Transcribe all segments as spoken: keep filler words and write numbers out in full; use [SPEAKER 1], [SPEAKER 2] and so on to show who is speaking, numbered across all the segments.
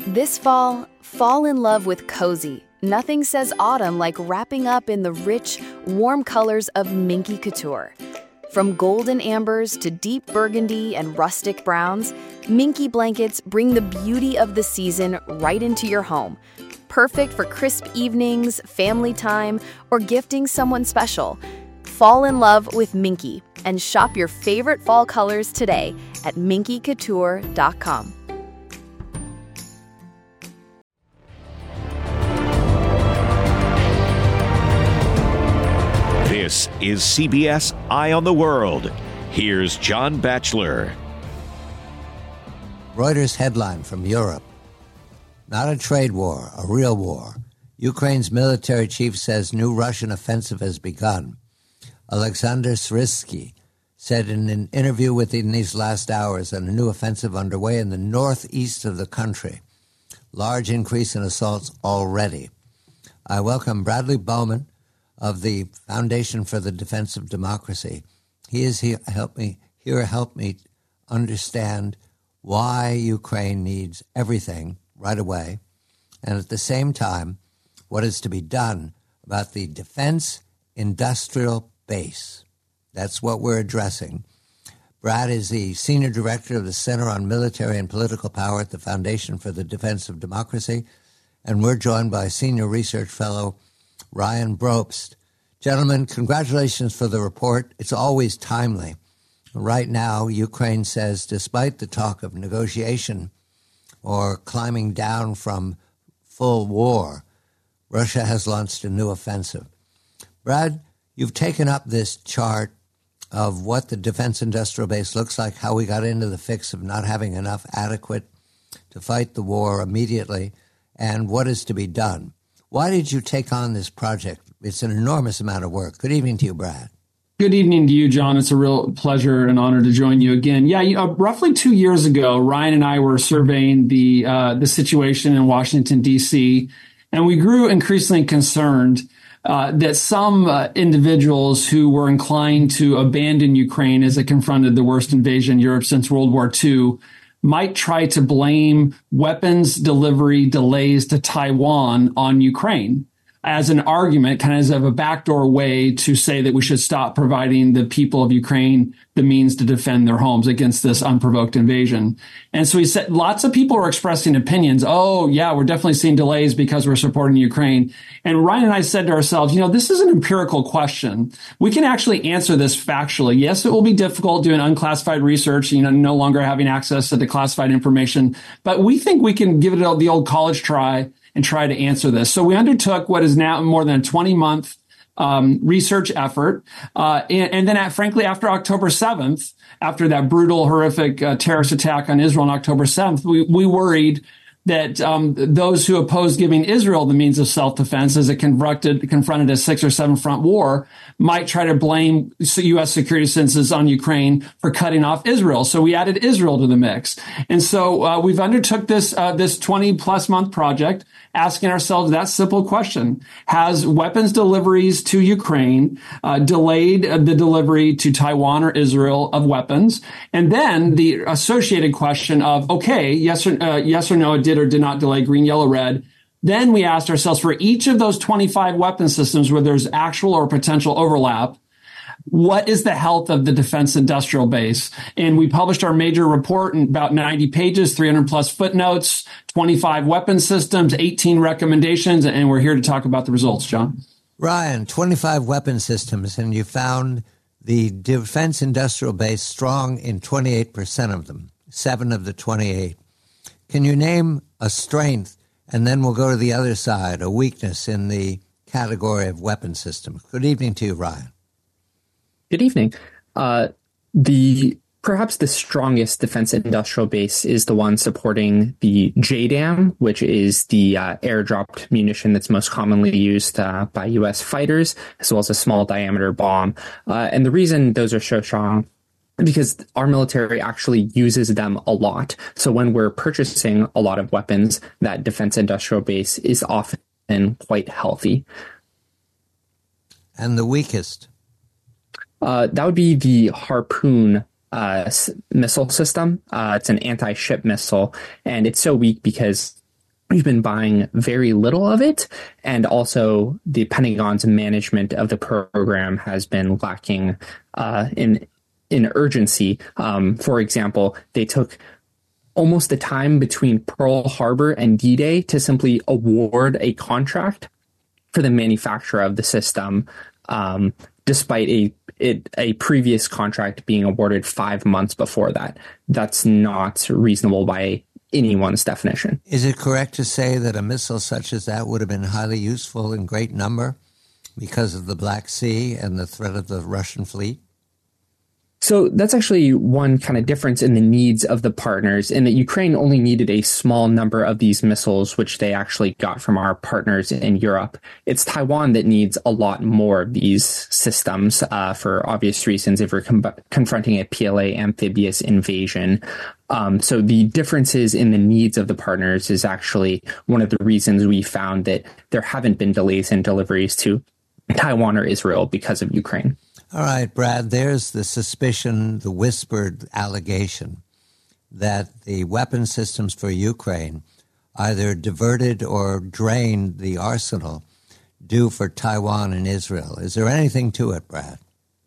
[SPEAKER 1] This fall, fall in love with cozy. Nothing says autumn like wrapping up in the rich, warm colors of Minky Couture. From golden ambers to deep burgundy and rustic browns, Minky blankets bring the beauty of the season right into your home. Perfect for crisp evenings, family time, or gifting someone special. Fall in love with Minky and shop your favorite fall colors today at minky couture dot com.
[SPEAKER 2] This is C B S Eye on the World. Here's John Batchelor.
[SPEAKER 3] Reuters headline from Europe. Not a trade war, a real war. Ukraine's military chief says new Russian offensive has begun. Alexander Syrskyi said in an interview within these last hours that a new offensive underway in the northeast of the country. Large increase in assaults already. I welcome Bradley Bowman of the Foundation for the Defense of Democracy. He is here help me here help me understand why Ukraine needs everything right away, and at the same time, what is to be done about the defense industrial base. That's what we're addressing. Brad is the Senior Director of the Center on Military and Political Power at the Foundation for the Defense of Democracy, and we're joined by Senior Research Fellow Ryan Brobst. Gentlemen, congratulations for the report. It's always timely. Right now, Ukraine says, despite the talk of negotiation or climbing down from full war, Russia has launched a new offensive. Brad, you've taken up this chart of what the defense industrial base looks like, how we got into the fix of not having enough adequate to fight the war immediately, and what is to be done. Why did you take on this project? It's an enormous amount of work. Good evening to you, Brad.
[SPEAKER 4] Good evening to you, John. It's a real pleasure and honor to join you again. Yeah, you know, roughly two years ago, Ryan and I were surveying the uh, the situation in Washington, D C, and we grew increasingly concerned uh, that some uh, individuals who were inclined to abandon Ukraine as it confronted the worst invasion in Europe since World War Two might try to blame weapons delivery delays to Taiwan on Ukraine as an argument, kind of as of a backdoor way to say that we should stop providing the people of Ukraine the means to defend their homes against this unprovoked invasion. And so he said lots of people were expressing opinions. Oh, yeah, we're definitely seeing delays because we're supporting Ukraine. And Ryan and I said to ourselves, you know, this is an empirical question. We can actually answer this factually. Yes, it will be difficult doing unclassified research, you know, no longer having access to the classified information, but we think we can give it the old college try and try to answer this. So we undertook what is now more than a twenty-month um, research effort. Uh, and, and then, at, frankly, after October seventh, after that brutal, horrific uh, terrorist attack on Israel on October seventh, we, we worried that um, those who opposed giving Israel the means of self-defense as it confronted, confronted a six or seven front war might try to blame U S security citizens on Ukraine for cutting off Israel. So we added Israel to the mix. And so uh, we've undertook this uh, this twenty plus month project asking ourselves that simple question. Has weapons deliveries to Ukraine uh, delayed the delivery to Taiwan or Israel of weapons? And then the associated question of, okay, yes or, uh, yes or no, it did or did not delay green, yellow, red. Then we asked ourselves for each of those twenty-five weapon systems where there's actual or potential overlap, what is the health of the defense industrial base? And we published our major report in about ninety pages, three hundred plus footnotes, twenty-five weapon systems, eighteen recommendations, and we're here to talk about the results, John.
[SPEAKER 3] Ryan, twenty-five weapon systems, and you found the defense industrial base strong in twenty-eight percent of them, seven of the twenty-eight. Can you name a strength, and then we'll go to the other side, a weakness in the category of weapon systems? Good evening to you, Ryan.
[SPEAKER 5] Good evening. Uh, the perhaps the strongest defense industrial base is the one supporting the J DAM, which is the uh, airdropped munition that's most commonly used uh, by U S fighters, as well as a small diameter bomb. Uh, and the reason those are so strong because our military actually uses them a lot. So when we're purchasing a lot of weapons, that defense industrial base is often quite healthy.
[SPEAKER 3] And the weakest?
[SPEAKER 5] Uh, that would be the Harpoon uh, s- missile system. Uh, it's an anti-ship missile, and it's so weak because we've been buying very little of it. And also the Pentagon's management of the program has been lacking uh, in, in urgency. Um, for example, they took almost the time between Pearl Harbor and D-Day to simply award a contract for the manufacture of the system, um, despite a it, a previous contract being awarded five months before that. That's not reasonable by anyone's definition.
[SPEAKER 3] Is it correct to say that a missile such as that would have been highly useful in great number because of the Black Sea and the threat of the Russian fleet?
[SPEAKER 5] So that's actually one kind of difference in the needs of the partners, in that Ukraine only needed a small number of these missiles, which they actually got from our partners in Europe. It's Taiwan that needs a lot more of these systems uh, for obvious reasons if we're com- confronting a P L A amphibious invasion. Um, so the differences in the needs of the partners is actually one of the reasons we found that there haven't been delays in deliveries to Taiwan or Israel because of Ukraine.
[SPEAKER 3] All right, Brad, there's the suspicion, the whispered allegation that the weapon systems for Ukraine either diverted or drained the arsenal due for Taiwan and Israel. Is there anything to it, Brad?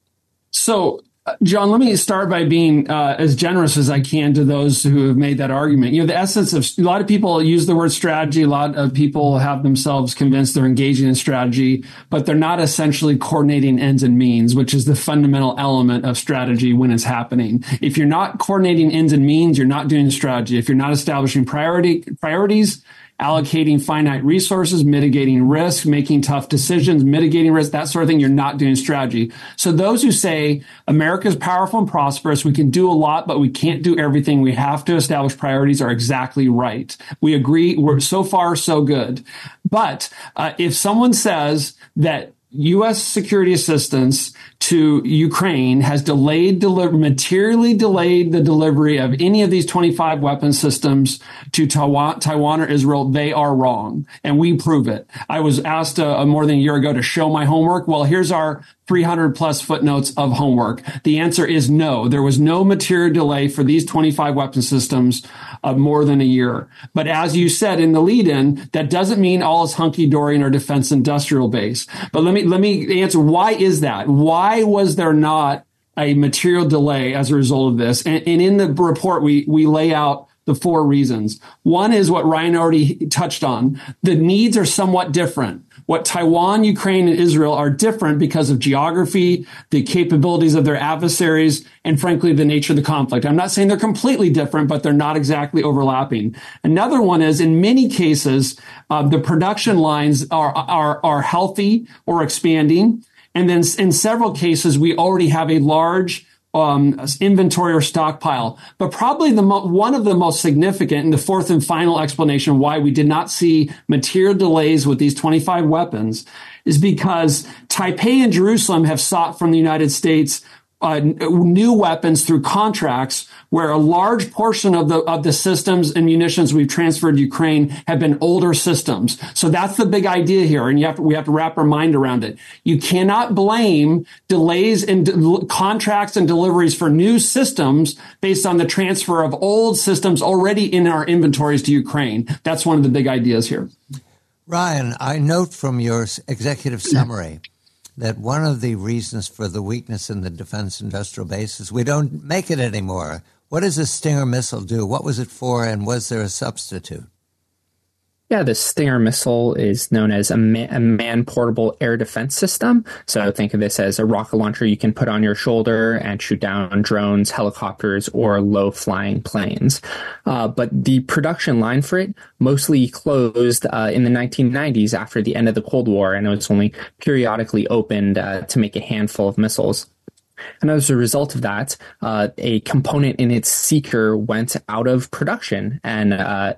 [SPEAKER 4] So, John, let me start by being uh, as generous as I can to those who have made that argument. You know, the essence of a lot of people use the word strategy. A lot of people have themselves convinced they're engaging in strategy, but they're not essentially coordinating ends and means, which is the fundamental element of strategy when it's happening. If you're not coordinating ends and means, you're not doing strategy. If you're not establishing priority priorities, allocating finite resources, mitigating risk, making tough decisions, mitigating risk, that sort of thing, you're not doing strategy. So those who say America is powerful and prosperous, we can do a lot, but we can't do everything, we have to establish priorities, are exactly right. We agree. We're so far, so good. But uh, if someone says that U S security assistance to Ukraine has delayed, deli- materially delayed the delivery of any of these twenty-five weapon systems to Taiwan, Taiwan or Israel, they are wrong. And we prove it. I was asked uh, more than a year ago to show my homework. Well, here's our three hundred plus footnotes of homework. The answer is no. There was no material delay for these twenty-five weapon systems of more than a year. But as you said in the lead-in, that doesn't mean all is hunky-dory in our defense industrial base. But let me let me answer, why is that? Why was there not a material delay as a result of this? And, and in the report, we we lay out the four reasons. One is what Ryan already touched on. The needs are somewhat different. What Taiwan, Ukraine, and Israel are different because of geography, the capabilities of their adversaries, and frankly, the nature of the conflict. I'm not saying they're completely different, but they're not exactly overlapping. Another one is, in many cases, uh, the production lines are, are, are healthy or expanding. And then in several cases, we already have a large Um, inventory or stockpile. But probably the mo- one of the most significant and the fourth and final explanation why we did not see material delays with these twenty-five weapons is because Taipei and Jerusalem have sought from the United States uh, new weapons through contracts where a large portion of the of the systems and munitions we've transferred to Ukraine have been older systems. So that's the big idea here, and you have to, we have to wrap our mind around it. You cannot blame delays in de- contracts and deliveries for new systems based on the transfer of old systems already in our inventories to Ukraine. That's one of the big ideas here.
[SPEAKER 3] Ryan, I note from your executive summary that one of the reasons for the weakness in the defense industrial base is we don't make it anymore. What does a Stinger missile do? What was it for, and was there a substitute?
[SPEAKER 5] Yeah, the Stinger missile is known as a, man, a man-portable air defense system. So think of this as a rocket launcher you can put on your shoulder and shoot down drones, helicopters, or low-flying planes. Uh, but the production line for it mostly closed uh, in the nineteen nineties after the end of the Cold War, and it was only periodically opened uh, to make a handful of missiles. And as a result of that, uh, a component in its seeker went out of production, and uh,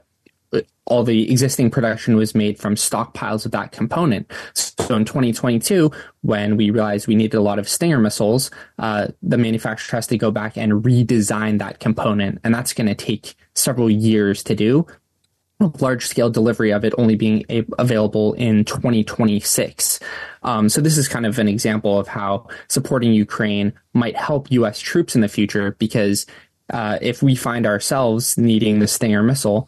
[SPEAKER 5] all the existing production was made from stockpiles of that component. So in twenty twenty-two, when we realized we needed a lot of Stinger missiles, uh, the manufacturer has to go back and redesign that component, and that's going to take several years to do. Large-scale delivery of it only being a- available in twenty twenty-six. Um, so this is kind of an example of how supporting Ukraine might help U S troops in the future, because uh, if we find ourselves needing the Stinger missile,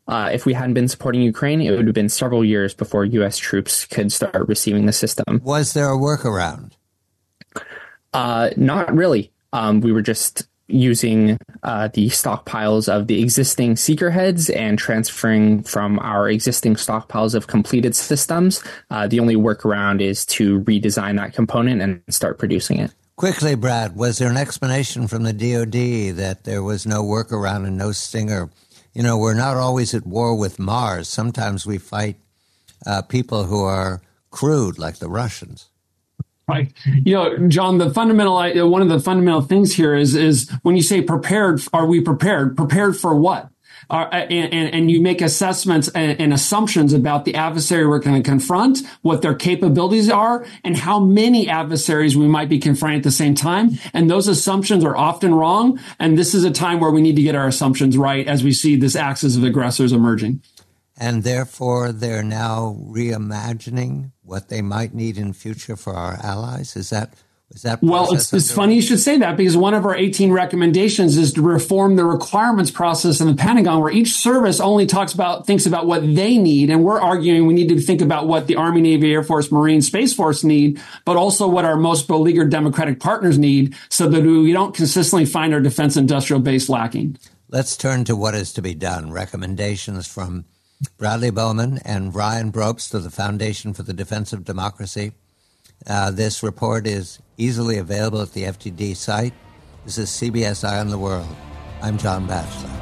[SPEAKER 5] Uh, if we hadn't been supporting Ukraine, it would have been several years before U S troops could start receiving the system.
[SPEAKER 3] Was there a workaround?
[SPEAKER 5] Uh, not really. Um, we were just using uh, the stockpiles of the existing seeker heads and transferring from our existing stockpiles of completed systems. Uh, the only workaround is to redesign that component and start producing it.
[SPEAKER 3] Quickly, Brad, was there an explanation from the D O D that there was no workaround and no stinger? You know, we're not always at war with Mars. Sometimes we fight uh, people who are crude, like the Russians.
[SPEAKER 4] Right. You know, John, the fundamental, one of the fundamental things here is, is when you say prepared, are we prepared? Prepared for what? Uh, and, and, and you make assessments and, and assumptions about the adversary we're going to confront, what their capabilities are, and how many adversaries we might be confronting at the same time. And those assumptions are often wrong. And this is a time where we need to get our assumptions right as we see this axis of aggressors emerging.
[SPEAKER 3] And therefore, they're now reimagining what they might need in future for our allies? Is that is that
[SPEAKER 4] well? It's, it's funny you should say that, because one of our eighteen recommendations is to reform the requirements process in the Pentagon, where each service only talks about thinks about what they need, and we're arguing we need to think about what the Army, Navy, Air Force, Marine, Space Force need, but also what our most beleaguered democratic partners need, so that we don't consistently find our defense industrial base lacking.
[SPEAKER 3] Let's turn to what is to be done. Recommendations from Bradley Bowman and Ryan Brobst of the Foundation for the Defense of Democracy. Uh, this report is easily available at the F T D site. This is C B S Eye on the World. I'm John Batchelor.